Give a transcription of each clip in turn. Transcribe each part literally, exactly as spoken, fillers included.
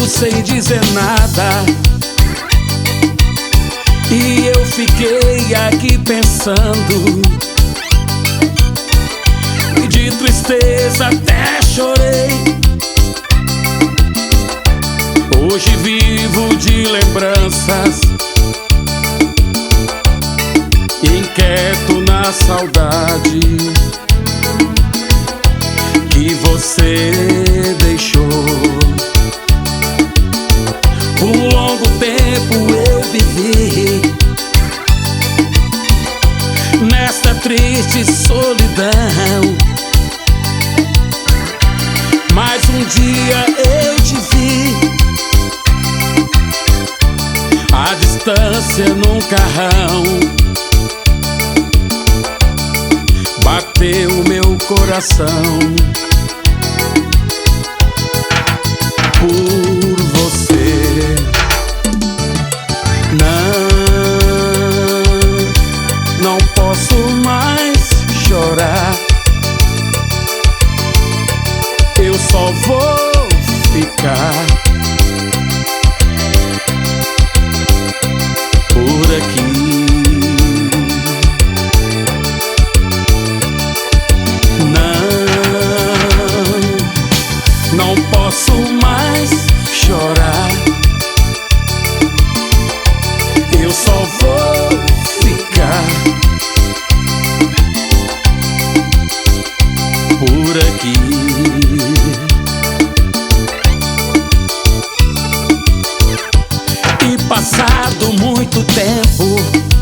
sem dizer nada. E eu fiquei aqui pensando, e de tristeza até chorei. Hoje vivo de lembranças, inquieto na saudade que você deixou. Um longo tempo eu vivi nesta triste solidão, mas um dia eu te vi à distância num carrão. Bateu meu coração por você. Não, não posso mais chorar. Eu só vou ficar por aqui. Não posso mais chorar. Eu só vou ficar por aqui. E passado muito tempo,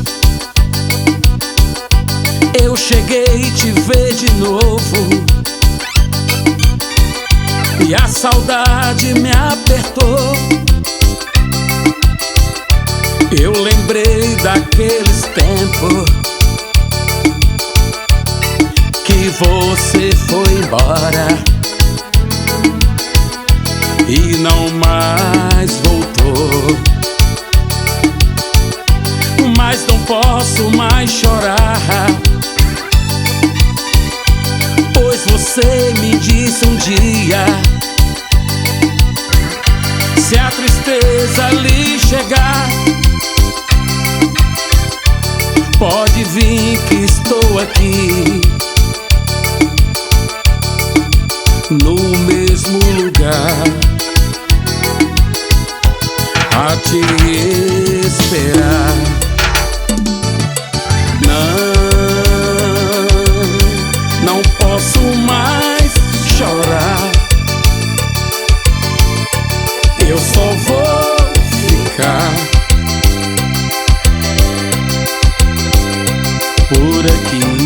eu cheguei te ver de novo, e a saudade me apertou. Eu lembrei daqueles tempos que você foi embora e não mais voltou. Mas não posso mais chorar, pois você me disse um dia: se a tristeza lhe chegar, pode vir que estou aqui, no mesmo lugar, a te esperar. Não posso mais chorar. Eu só vou ficar por aqui.